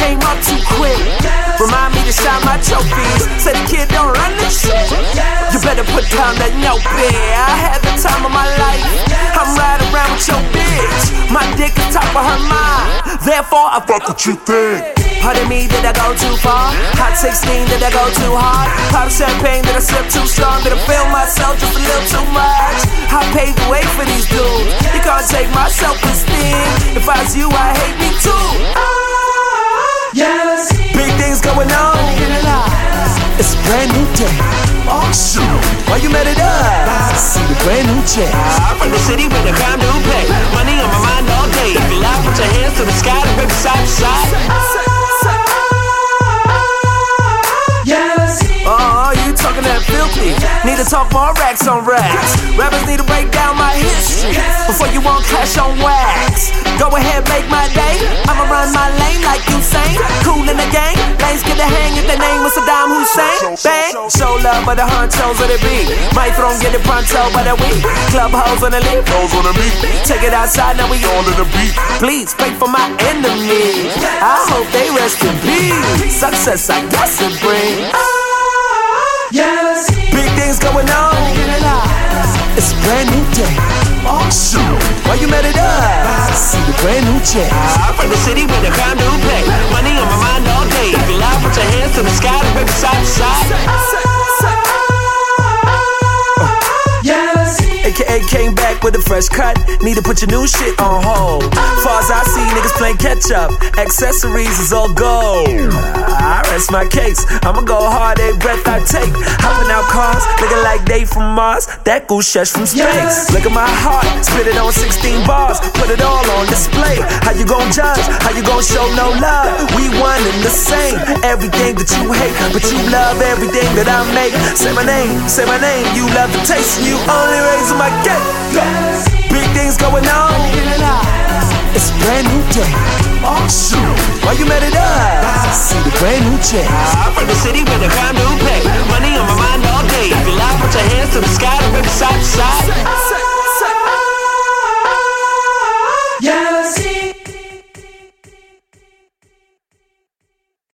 came up too quick. Remind me to shine my trophies. Say the kid don't run this shit. You better put down that notepad. I had the time of my life. I'm riding around with your bitch. My dick is top of her mind. Therefore, I fuck what you think. Pardon me, did I go too far? Hot 16, did I go too hard? Pop champagne, did I sip too strong? Did I feel myself just a little too much? I paved the way for these dudes. You can't take my self-esteem. If I was you, I hate me too. Big things going on. It's a brand new day. Oh shoot, why you mad at us? See the brand new check. I'm from the city with a crime to pay. Money on my mind all day. If you lie, put your hands to the sky and baby side to side. Oh, you talking that filthy. Need to talk more racks on racks. Rappers need to break down my history before you won't clash on wax. Go ahead, make my day. I'ma run my lane like Usain. Cool in the game. Lanes get the hang if the name was Saddam Hussein. Bang, show love by the honchos of the beat. My throne get it pronto by the week. Club hoes on the lead. Hoes on the beat. Take it outside, now we all in the beat. Please pray for my enemies. I hope they rest in peace. Success I guess it brings. Big things going on. It's a brand new day. Oh shoot, why you mad at us? See the brand new check. I'm from the city with a crime to pay. Money on my mind all day. If you lie, put your hands to the sky and baby side to side. AKA came back with a fresh cut. Need to put your new shit on hold. Far as I see, niggas playing catch up. Accessories is all gold. I rest my case. I'ma go hard every breath I take. Hopping out cars, looking like they from Mars. That goose shush from space. Look at my heart, spit it on 16 bars. Put it all on display. How you gon' judge? How you gon' show no love? We one and the same. Everything that you hate, but you love everything that I make. Say my name, you love the taste. You only raise my cake. Big things going on. It's a brand new day. Oh shoot, why you mad at us? See the brand new check. I'm from the city with a crime to pay.